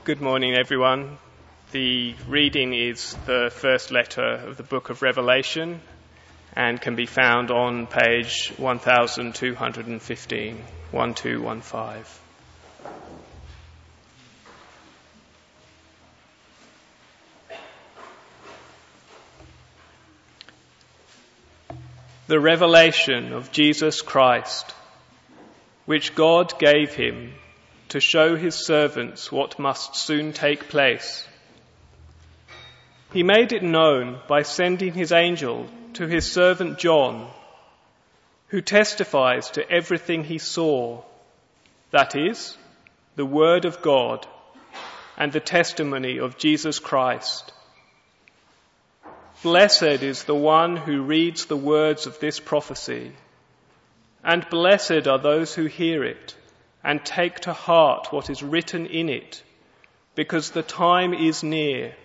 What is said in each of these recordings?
Good morning, everyone. The reading is the first letter of the book of Revelation and can be found on page 1215, 1215. The revelation of Jesus Christ, which God gave him to show his servants what must soon take place. He made it known by sending his angel to his servant John, who testifies to everything he saw, that is, the word of God and the testimony of Jesus Christ. Blessed is the one who reads the words of this prophecy, and blessed are those who hear it and take to heart what is written in it, because the time is near.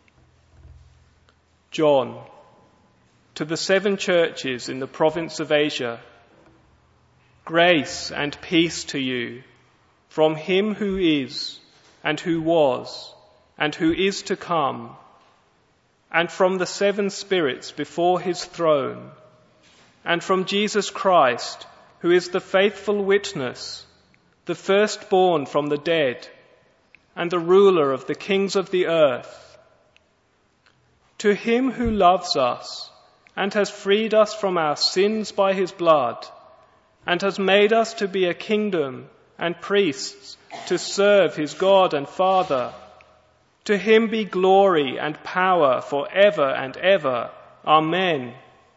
John, to the 7 churches in the province of Asia, grace and peace to you from him who is, and who was, and who is to come, and from the 7 spirits before his throne, and from Jesus Christ, who is the faithful witness, the firstborn from the dead, and the ruler of the kings of the earth. To him who loves us and has freed us from our sins by his blood, and has made us to be a kingdom and priests to serve his God and Father, to him be glory and power forever and ever. Amen.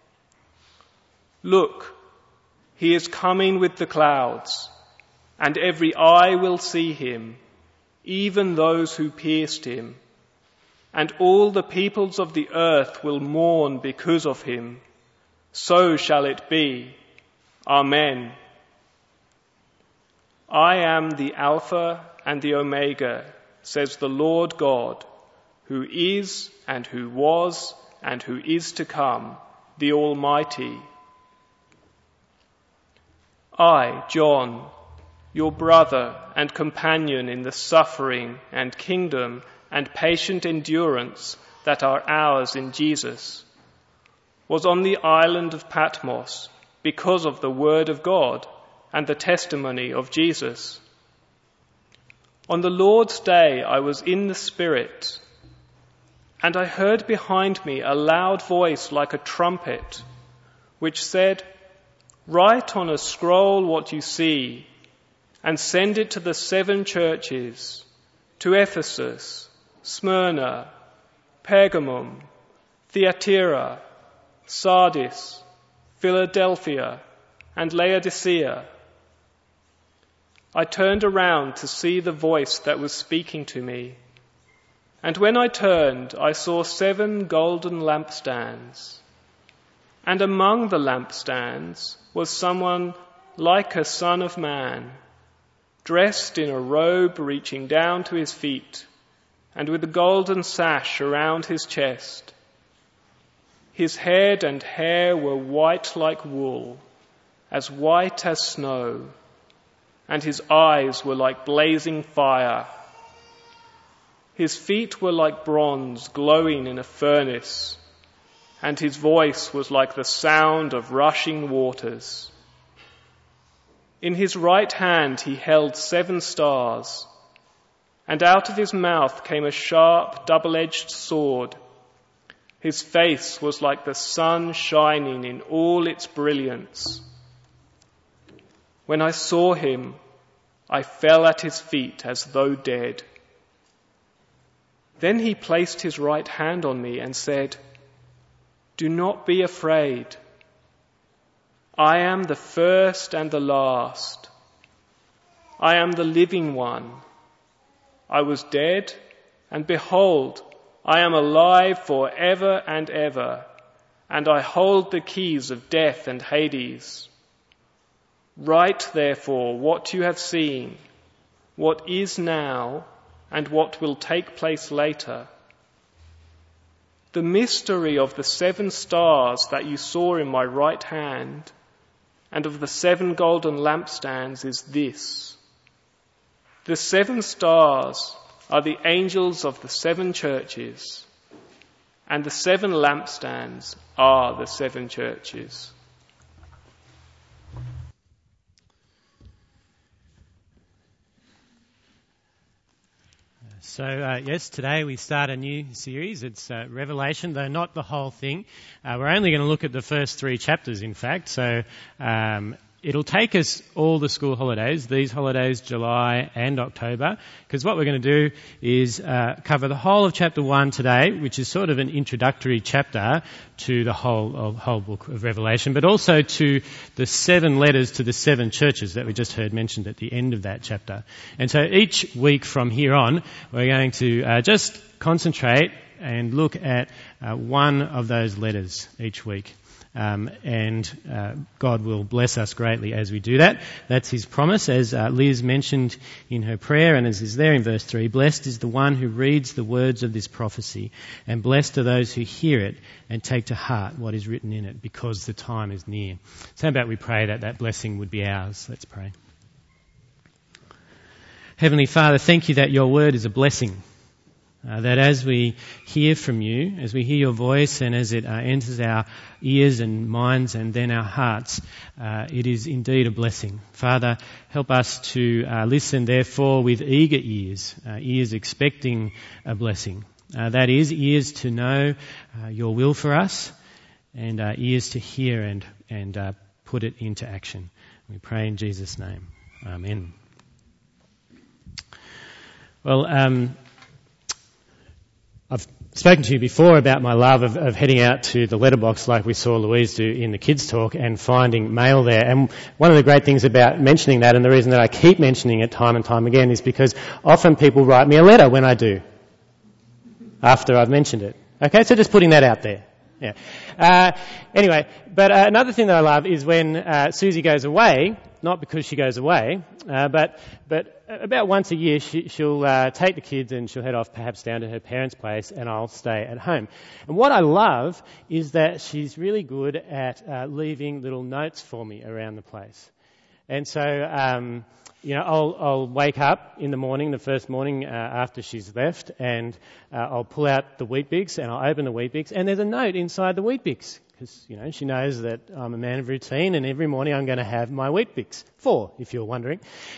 Look, he is coming with the clouds, and every eye will see him, even those who pierced him, and all the peoples of the earth will mourn because of him. So shall it be. Amen. I am the Alpha and the Omega, says the Lord God, who is and who was and who is to come, the Almighty. I, John, your brother and companion in the suffering and kingdom and patient endurance that are ours in Jesus, was on the island of Patmos because of the word of God and the testimony of Jesus. On the Lord's day I was in the Spirit, and I heard behind me a loud voice like a trumpet, which said, "Write on a scroll what you see, and send it to the 7 churches, to Ephesus, Smyrna, Pergamum, Thyatira, Sardis, Philadelphia, and Laodicea." I turned around to see the voice that was speaking to me, and when I turned, I saw 7 golden lampstands, and among the lampstands was someone like a son of man, dressed in a robe reaching down to his feet, and with a golden sash around his chest. His head and hair were white like wool, as white as snow, and his eyes were like blazing fire. His feet were like bronze glowing in a furnace, and his voice was like the sound of rushing waters. In his right hand he held 7 stars, and out of his mouth came a sharp, double-edged sword. His face was like the sun shining in all its brilliance. When I saw him, I fell at his feet as though dead. Then he placed his right hand on me and said, "Do not be afraid. I am the first and the last. I am the living one. I was dead, and behold, I am alive forever and ever, and I hold the keys of death and Hades. Write, therefore, what you have seen, what is now, and what will take place later. The mystery of the 7 stars that you saw in my right hand and of the 7 golden lampstands is this. The 7 stars are the angels of the 7 churches, and the 7 lampstands are the 7 churches. So, yes, today we start a new series. It's Revelation, though not the whole thing. We're only going to look at the first 3 chapters, in fact. So it'll take us all the school holidays, these holidays, July and October, because what we're going to do is cover the whole of chapter 1 today, which is sort of an introductory chapter to the whole book of Revelation, but also to the 7 letters to the 7 churches that we just heard mentioned at the end of that chapter. And so each week from here on, we're going to just concentrate and look at one of those letters each week. And God will bless us greatly as we do that. That's his promise, as Liz mentioned in her prayer, and as is there in verse 3. Blessed is the one who reads the words of this prophecy, and blessed are those who hear it and take to heart what is written in it, because the time is near. So how about we pray that that blessing would be ours? Let's pray. Heavenly Father, thank you that your word is a blessing. That as we hear from you, as we hear your voice and as it enters our ears and minds and then our hearts, it is indeed a blessing. Father, help us to listen therefore with eager ears, ears expecting a blessing. That is, ears to know your will for us and ears to hear and put it into action. We pray in Jesus' name. Amen. Well, I've spoken to you before about my love of heading out to the letterbox like we saw Louise do in the kids' talk and finding mail there. And one of the great things about mentioning that, and the reason that I keep mentioning it time and time again, is because often people write me a letter when I do, after I've mentioned it. Okay, so just putting that out there. Yeah. Anyway, but another thing that I love is when Susie goes away, not because she goes away, but about once a year she'll take the kids and she'll head off perhaps down to her parents' place, and I'll stay at home. And what I love is that she's really good at leaving little notes for me around the place. And so, I'll wake up in the morning, the first morning after she's left, and I'll pull out the Weet-Bix and I'll open the Weet-Bix, and there's a note inside the Weet-Bix. Because, she knows that I'm a man of routine, and every morning I'm going to have my Weet-Bix. 4, if you're wondering.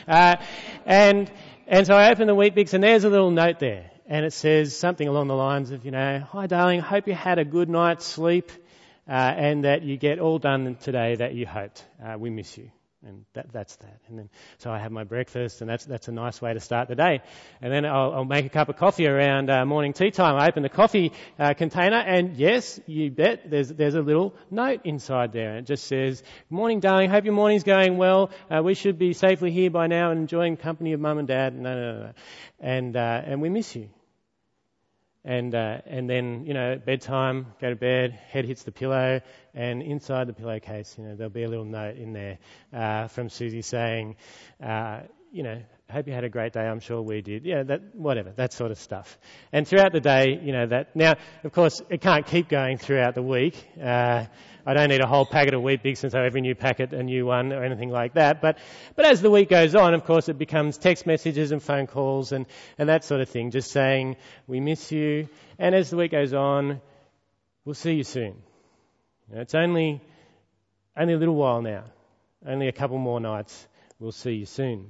And so I open the Weet-Bix, and there's a little note there. And it says something along the lines of, hi darling, hope you had a good night's sleep, and that you get all done today that you hoped. We miss you. And that's that. And then, so I have my breakfast, and that's a nice way to start the day. And then I'll make a cup of coffee around morning tea time. I open the coffee container, and yes, you bet, there's a little note inside there. And it just says, "Good morning, darling. Hope your morning's going well. We should be safely here by now and enjoying company of mum and dad." No. And we miss you. And then, bedtime, go to bed, head hits the pillow, and inside the pillowcase, there'll be a little note in there from Susie saying, hope you had a great day, I'm sure we did. Yeah, that sort of stuff. And throughout the day, that. Now, of course, it can't keep going throughout the week. I don't need a whole packet of Weet-Bix, and so every new packet a new one or anything like that. But as the week goes on, of course, it becomes text messages and phone calls and that sort of thing, just saying, we miss you. And as the week goes on, we'll see you soon. It's only a little while now, only a couple more nights. We'll see you soon.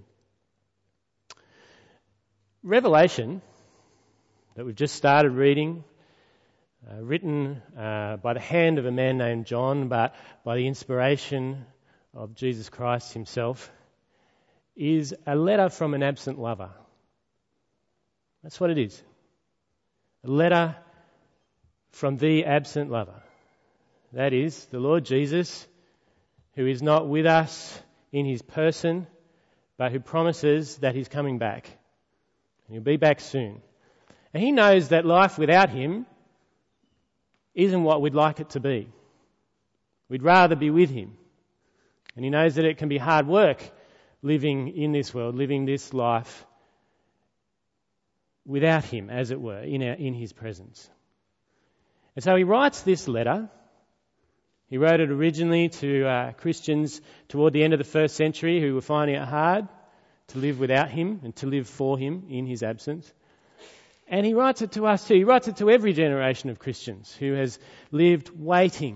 Revelation, that we've just started reading, written by the hand of a man named John, but by the inspiration of Jesus Christ himself, is a letter from an absent lover. That's what it is. A letter from the absent lover. That is, the Lord Jesus, who is not with us in his person, but who promises that he's coming back. And he'll be back soon. And he knows that life without him isn't what we'd like it to be. We'd rather be with him. And he knows that it can be hard work living in this world, living this life without him, as it were, in his presence. And so he writes this letter. He wrote it originally to Christians toward the end of the first century who were finding it hard to live without him and to live for him in his absence. And he writes it to us too. He writes it to every generation of Christians who has lived in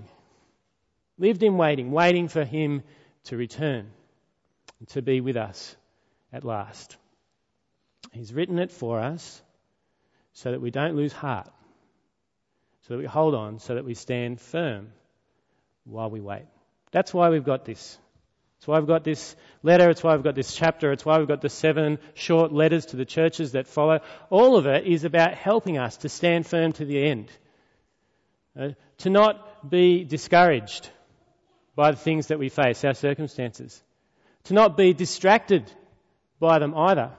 waiting for him to return and to be with us at last. He's written it for us so that we don't lose heart, so that we hold on, so that we stand firm while we wait. That's why we've got this. It's why we've got this letter, it's why we've got this chapter, it's why we've got the 7 short letters to the churches that follow. All of it is about helping us to stand firm to the end. To not be discouraged by the things that we face, our circumstances. To not be distracted by them either.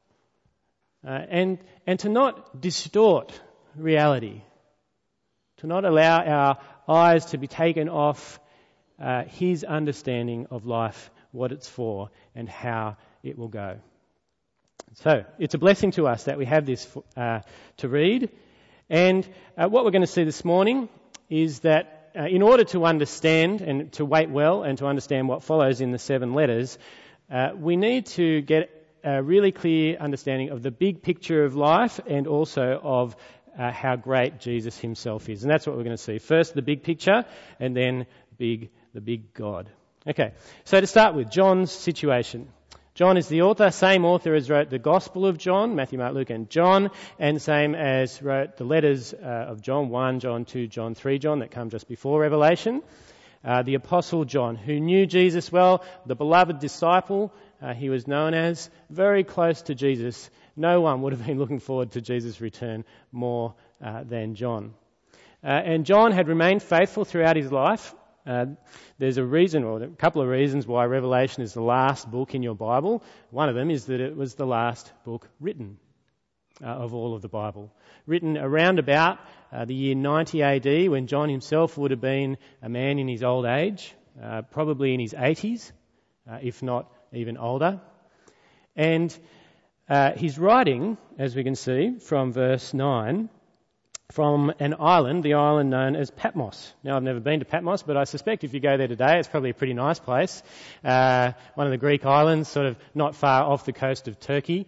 And to not distort reality. To not allow our eyes to be taken off his understanding of life, what it's for, and how it will go. So, it's a blessing to us that we have this to read. And what we're going to see this morning is that in order to understand and to wait well and to understand what follows in the 7 letters, we need to get a really clear understanding of the big picture of life and also of how great Jesus himself is. And that's what we're going to see. First, the big picture, and then the big God. Okay, so to start with, John's situation. John is the author, same author as wrote the Gospel of John, Matthew, Mark, Luke and John, and same as wrote the letters of John 1, John 2, John 3, John that come just before Revelation. The Apostle John, who knew Jesus well, the beloved disciple, he was known as, very close to Jesus. No one would have been looking forward to Jesus' return more than John. And John had remained faithful throughout his life. There's a reason, or a couple of reasons, why Revelation is the last book in your Bible. One of them is that it was the last book written of all of the Bible. Written around about the year 90 AD, when John himself would have been a man in his old age, probably in his 80s, if not even older. And he's writing, as we can see from verse 9, from an island, the island known as Patmos. Now, I've never been to Patmos, but I suspect if you go there today, it's probably a pretty nice place. One of the Greek islands, sort of not far off the coast of Turkey.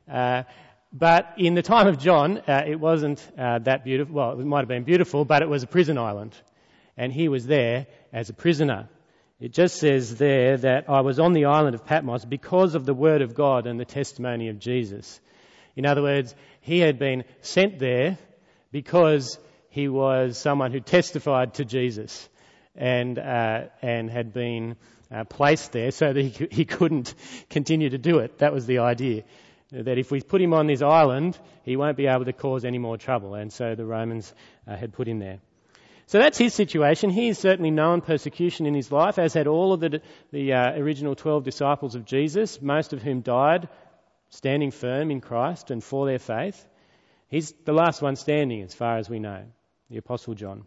But in the time of John, it wasn't that beautiful. Well, it might have been beautiful, but it was a prison island. And he was there as a prisoner. It just says there that I was on the island of Patmos because of the word of God and the testimony of Jesus. In other words, he had been sent there because he was someone who testified to Jesus and had been placed there so that he couldn't continue to do it. That was the idea, that if we put him on this island, he won't be able to cause any more trouble. And so the Romans had put him there. So that's his situation. He has certainly known persecution in his life, as had all of the original 12 disciples of Jesus, most of whom died standing firm in Christ and for their faith. He's the last one standing, as far as we know, the Apostle John.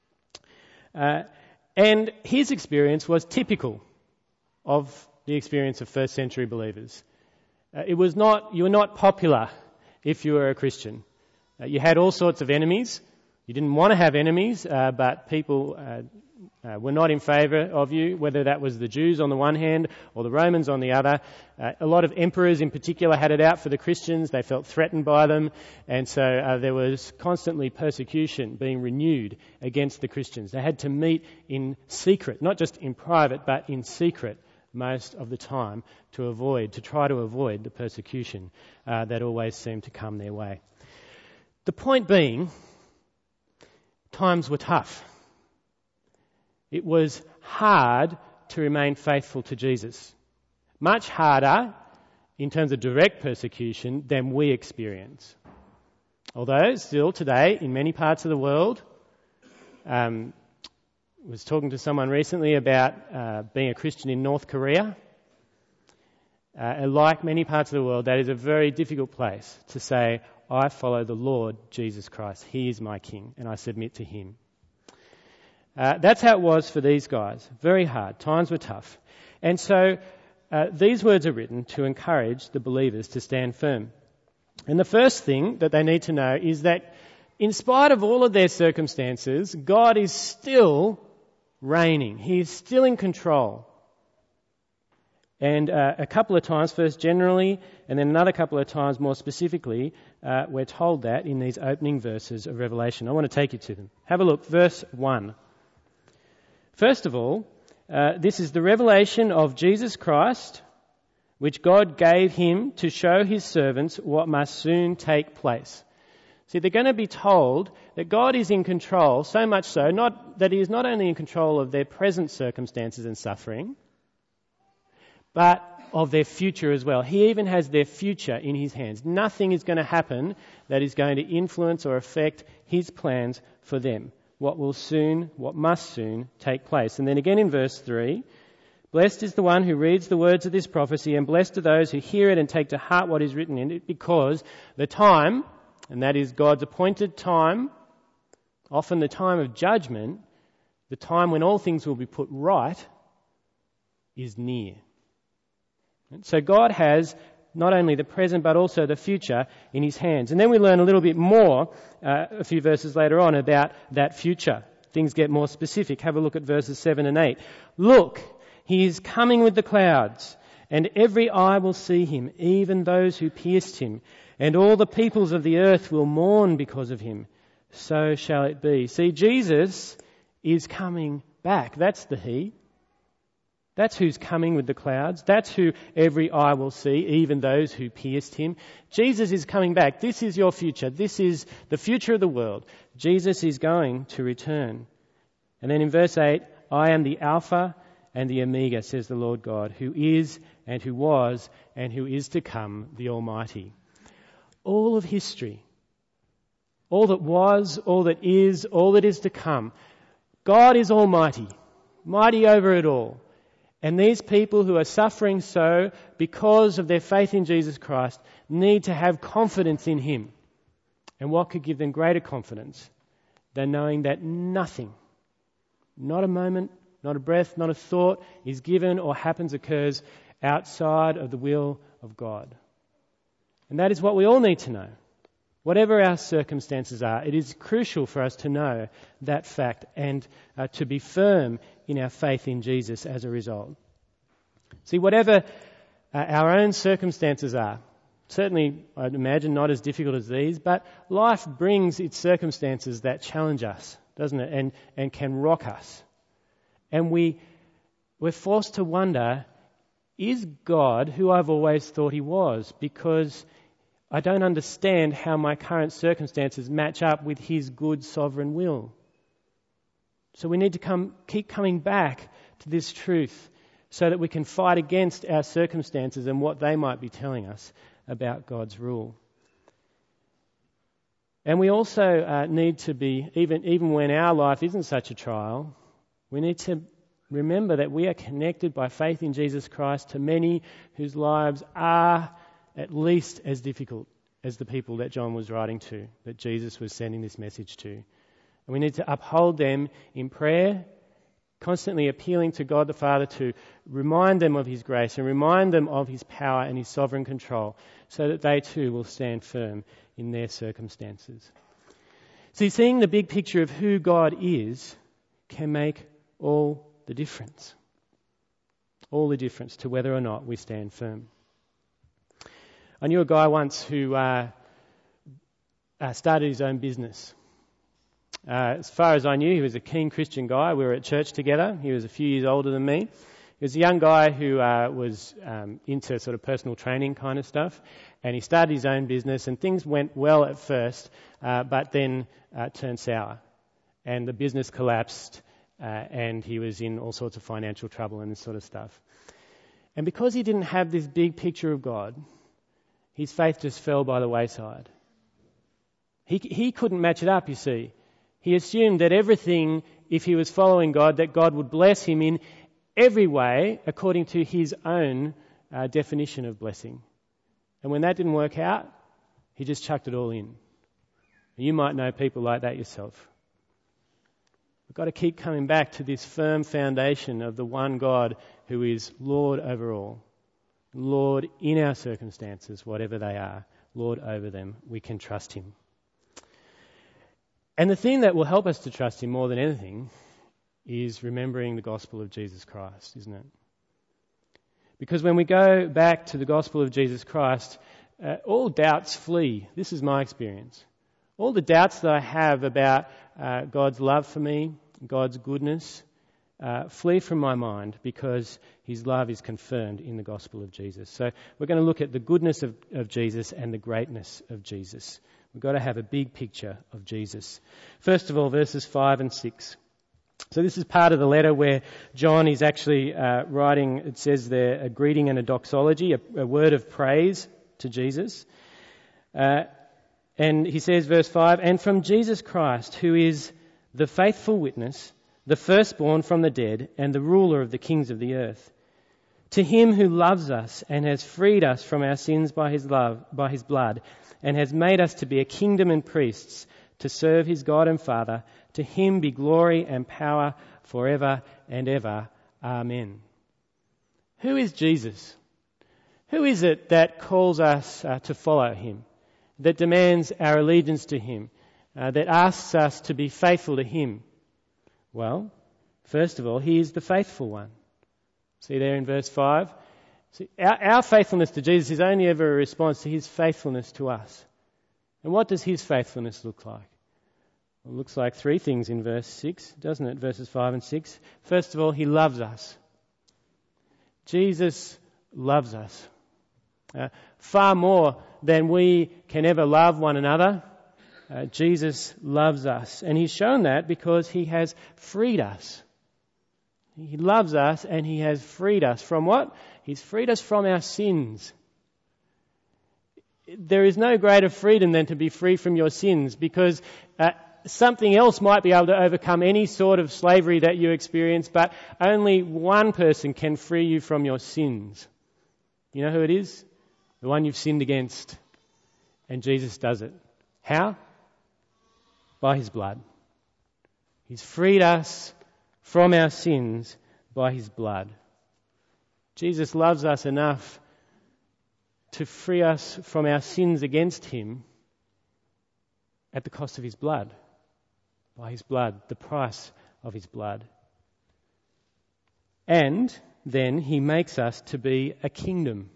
And his experience was typical of the experience of first century believers. You were not popular if you were a Christian. You had all sorts of enemies. You didn't want to have enemies, but people were not in favour of you, whether that was the Jews on the one hand or the Romans on the other. A lot of emperors in particular had it out for the Christians. They felt threatened by them, and so there was constantly persecution being renewed against the Christians. They had to meet in secret, not just in private, but in secret most of the time to try to avoid the persecution that always seemed to come their way. The point being, times were tough. It was hard to remain faithful to Jesus. Much harder in terms of direct persecution than we experience. Although still today in many parts of the world, I was talking to someone recently about being a Christian in North Korea. Like many parts of the world, that is a very difficult place to say, I follow the Lord Jesus Christ. He is my King and I submit to him. That's how it was for these guys. Very hard. Times were tough. And so these words are written to encourage the believers to stand firm. And the first thing that they need to know is that in spite of all of their circumstances, God is still reigning. He is still in control. And a couple of times, first generally, and then another couple of times more specifically, we're told that in these opening verses of Revelation. I want to take you to them. Have a look, verse 1. First of all, this is the revelation of Jesus Christ, which God gave him to show his servants what must soon take place. See, they're going to be told that God is in control, so much so, not that he is not only in control of their present circumstances and suffering, but of their future as well. He even has their future in his hands. Nothing is going to happen that is going to influence or affect his plans for them. What must soon take place. And then again in verse 3, blessed is the one who reads the words of this prophecy, and blessed are those who hear it and take to heart what is written in it, because the time, and that is God's appointed time, often the time of judgment, the time when all things will be put right, is near. So God has not only the present but also the future in his hands. And then we learn a little bit more a few verses later on about that future. Things get more specific. Have a look at verses 7 and 8. Look, he is coming with the clouds, and every eye will see him, even those who pierced him, and all the peoples of the earth will mourn because of him. So shall it be. See, Jesus is coming back. That's the he. That's who's coming with the clouds. That's who every eye will see, even those who pierced him. Jesus is coming back. This is your future. This is the future of the world. Jesus is going to return. And then in verse 8, I am the Alpha and the Omega, says the Lord God, who is and who was and who is to come, the Almighty. All of history, all that was, all that is to come. God is Almighty, mighty over it all. And these people who are suffering so because of their faith in Jesus Christ need to have confidence in him. And what could give them greater confidence than knowing that nothing, not a moment, not a breath, not a thought is given or occurs outside of the will of God. And that is what we all need to know. Whatever our circumstances are, it is crucial for us to know that fact and to be firm in our faith in Jesus as a result. See, whatever our own circumstances are, certainly I'd imagine not as difficult as these, but life brings its circumstances that challenge us, doesn't it, and can rock us. And we're forced to wonder, is God who I've always thought he was? Because I don't understand how my current circumstances match up with his good sovereign will. So we need to keep coming back to this truth so that we can fight against our circumstances and what they might be telling us about God's rule. And we also need to be, even when our life isn't such a trial, we need to remember that we are connected by faith in Jesus Christ to many whose lives are at least as difficult as the people that John was writing to, that Jesus was sending this message to. And we need to uphold them in prayer, constantly appealing to God the Father to remind them of his grace and remind them of his power and his sovereign control so that they too will stand firm in their circumstances. See, seeing the big picture of who God is can make all the difference. All the difference to whether or not we stand firm. I knew a guy once who started his own business. As far as I knew, he was a keen Christian guy. We were at church together. He was a few years older than me. He was a young guy who was into sort of personal training kind of stuff. And he started his own business, and things went well at first, but then turned sour. And the business collapsed, and he was in all sorts of financial trouble and this sort of stuff. And because he didn't have this big picture of God, his faith just fell by the wayside. He couldn't match it up, you see. He assumed that everything, if he was following God, that God would bless him in every way according to his own definition of blessing. And when that didn't work out, he just chucked it all in. You might know people like that yourself. We've got to keep coming back to this firm foundation of the one God who is Lord over all. Lord in our circumstances, whatever they are, Lord over them. We can trust him. And the thing that will help us to trust him more than anything is remembering the gospel of Jesus Christ, isn't it? Because when we go back to the gospel of Jesus Christ, all doubts flee. This is my experience. All the doubts that I have about God's love for me, God's goodness, flee from my mind because his love is confirmed in the gospel of Jesus. So we're going to look at the goodness of Jesus and the greatness of Jesus. We've got to have a big picture of Jesus. First of all, verses 5 and 6. So this is part of the letter where John is actually writing, it says there, a greeting and a doxology, a word of praise to Jesus. And he says, verse 5, "And from Jesus Christ, who is the faithful witness, the firstborn from the dead, and the ruler of the kings of the earth. To him who loves us and has freed us from our sins by his blood, and has made us to be a kingdom and priests to serve his God and Father, to him be glory and power forever and ever. Amen." Who is Jesus? Who is it that calls us to follow him, that demands our allegiance to him, that asks us to be faithful to him? Well, first of all, he is the faithful one. See there in verse 5? See, our faithfulness to Jesus is only ever a response to his faithfulness to us. And what does his faithfulness look like? Well, it looks like three things in verse 6, doesn't it? Verses 5 and 6. First of all, he loves us. Jesus loves us. Far more than we can ever love one another, Jesus loves us. And he's shown that because he has freed us. He loves us and he has freed us from what? He's freed us from our sins. There is no greater freedom than to be free from your sins, because something else might be able to overcome any sort of slavery that you experience, but only one person can free you from your sins. You know who it is? The one you've sinned against. And Jesus does it. How? By his blood. He's freed us from our sins by his blood. Jesus loves us enough to free us from our sins against him at the cost of his blood. By his blood, the price of his blood. And then he makes us to be a kingdom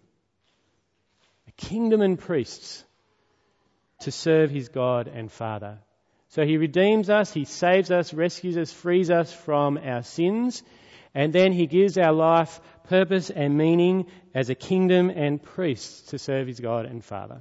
and priests to serve his God and Father. So he redeems us, he saves us, rescues us, frees us from our sins, and then he gives our life purpose and meaning as a kingdom and priests to serve his God and Father.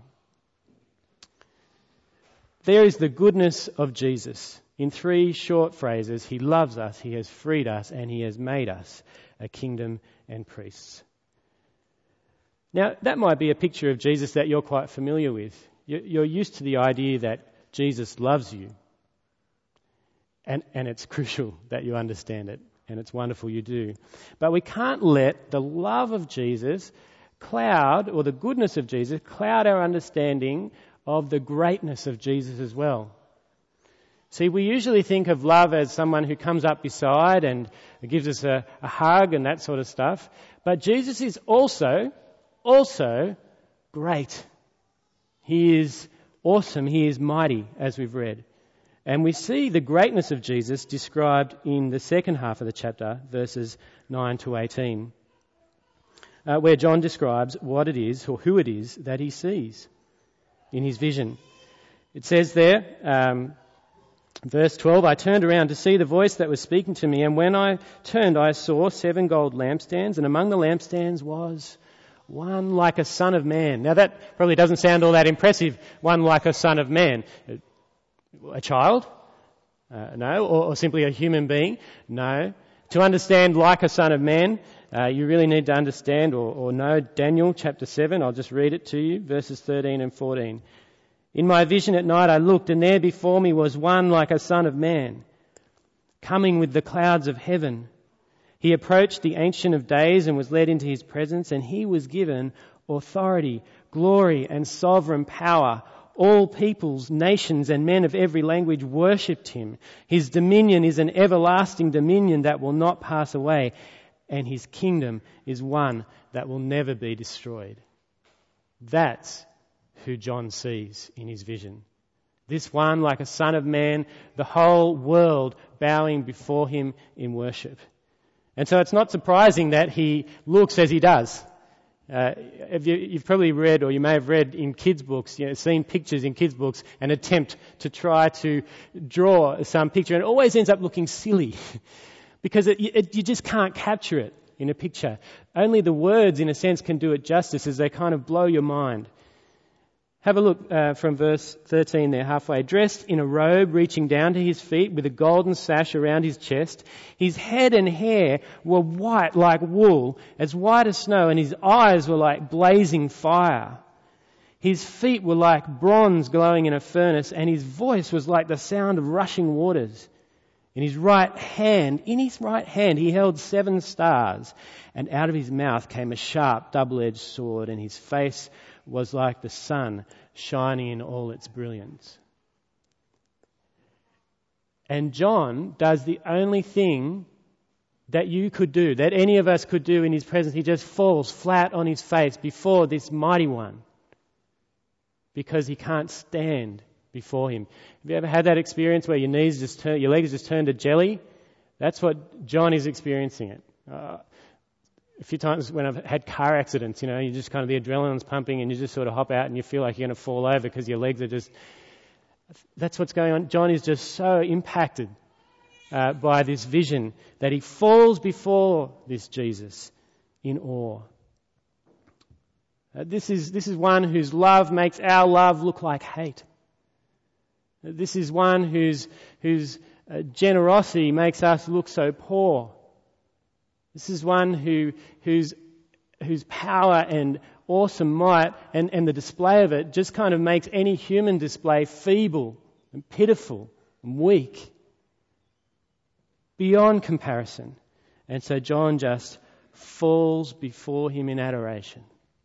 There is the goodness of Jesus. In three short phrases, he loves us, he has freed us, and he has made us a kingdom and priests. Now, that might be a picture of Jesus that you're quite familiar with. You're used to the idea that Jesus loves you. And it's crucial that you understand it. And it's wonderful you do. But we can't let the love of Jesus cloud, or the goodness of Jesus, cloud our understanding of the greatness of Jesus as well. See, we usually think of love as someone who comes up beside and gives us a hug and that sort of stuff. But Jesus is also great. He is awesome. He is mighty, as we've read. And we see the greatness of Jesus described in the second half of the chapter, verses 9 to 18, where John describes what it is, or who it is, that he sees in his vision. It says there, verse 12, "I turned around to see the voice that was speaking to me, and when I turned I saw 7 gold lampstands, and among the lampstands was one like a son of man." Now that probably doesn't sound all that impressive, one like a son of man. A child? No. Or simply a human being? No. To understand like a son of man, you really need to understand or know Daniel chapter 7. I'll just read it to you, verses 13 and 14. "In my vision at night I looked, and there before me was one like a son of man, coming with the clouds of heaven. He approached the Ancient of Days and was led into his presence, and he was given authority, glory, and sovereign power. All peoples, nations, and men of every language worshipped him. His dominion is an everlasting dominion that will not pass away, and his kingdom is one that will never be destroyed." That's who John sees in his vision. This one like a son of man, the whole world bowing before him in worship. And so it's not surprising that he looks as he does. You've probably read, or you may have read in kids' books, seen pictures in kids' books, an attempt to try to draw some picture, and it always ends up looking silly because you just can't capture it in a picture. Only the words, in a sense, can do it justice as they kind of blow your mind. Have a look from verse 13 there, halfway. Dressed in a robe reaching down to his feet with a golden sash around his chest. His head and hair were white like wool, as white as snow, and his eyes were like blazing fire. His feet were like bronze glowing in a furnace, and his voice was like the sound of rushing waters. In his right hand, he held 7 stars, and out of his mouth came a sharp double-edged sword, and his face was like the sun shining in all its brilliance. And John does the only thing that you could do, that any of us could do in his presence. He just falls flat on his face before this mighty one because he can't stand before him. Have you ever had that experience where your legs just turn to jelly? That's what John is experiencing it. A few times when I've had car accidents, you just kind of, the adrenaline's pumping and you just sort of hop out and you feel like you're going to fall over because your legs are just... That's what's going on. John is just so impacted by this vision that he falls before this Jesus in awe. This is one whose love makes our love look like hate. This is one whose generosity makes us look so poor. This is one whose power and awesome might and the display of it just kind of makes any human display feeble and pitiful and weak beyond comparison. And so John just falls before him in adoration.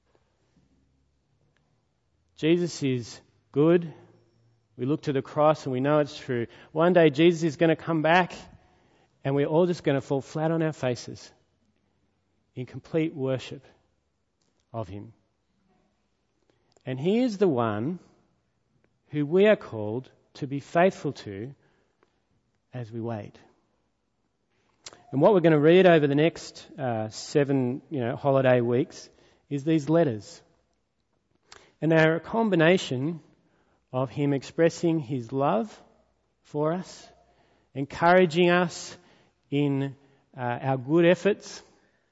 Jesus is good. We look to the cross and we know it's true. One day Jesus is going to come back and we're all just going to fall flat on our faces in complete worship of him. And he is the one who we are called to be faithful to as we wait. And what we're going to read over the next 7 holiday weeks is these letters. And they're a combination of him expressing his love for us, encouraging us in our good efforts,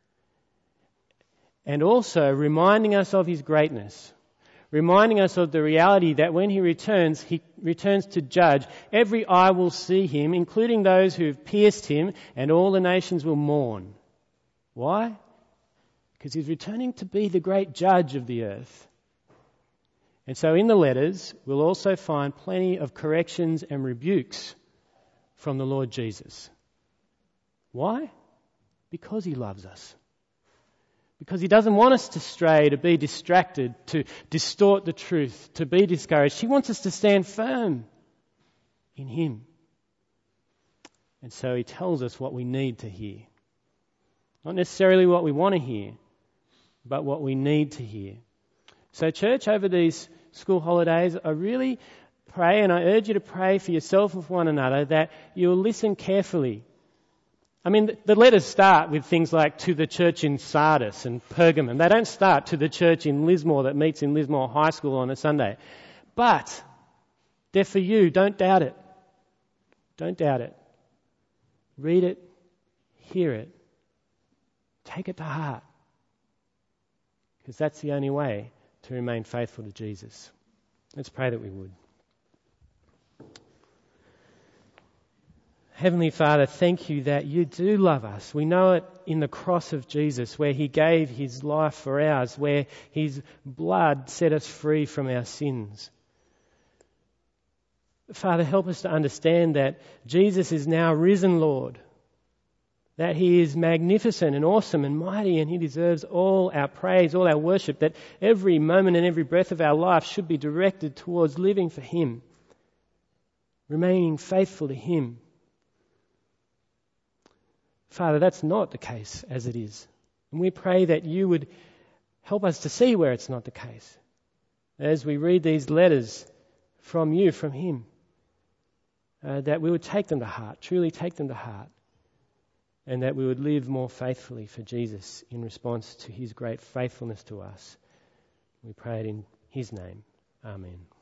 and also reminding us of his greatness, reminding us of the reality that when he returns to judge. Every eye will see him, including those who have pierced him, and all the nations will mourn. Why? Because he's returning to be the great judge of the earth. And so in the letters, we'll also find plenty of corrections and rebukes from the Lord Jesus. Why? Because he loves us. Because he doesn't want us to stray, to be distracted, to distort the truth, to be discouraged. He wants us to stand firm in him. And so he tells us what we need to hear. Not necessarily what we want to hear, but what we need to hear. So church, over these school holidays, I really pray, and I urge you to pray for yourself and for one another, that you'll listen carefully. I mean, the letters start with things like to the church in Sardis and Pergamum. They don't start to the church in Lismore that meets in Lismore High School on a Sunday. But they're for you. Don't doubt it. Don't doubt it. Read it. Hear it. Take it to heart. Because that's the only way to remain faithful to Jesus. Let's pray that we would. Heavenly Father, thank you that you do love us. We know it in the cross of Jesus, where he gave his life for ours, where his blood set us free from our sins. Father, help us to understand that Jesus is now risen Lord, that he is magnificent and awesome and mighty, and he deserves all our praise, all our worship, that every moment and every breath of our life should be directed towards living for him, remaining faithful to him. Father, that's not the case as it is. And we pray that you would help us to see where it's not the case. As we read these letters from you, from him, that we would take them to heart, truly take them to heart, and that we would live more faithfully for Jesus in response to his great faithfulness to us. We pray it in his name. Amen.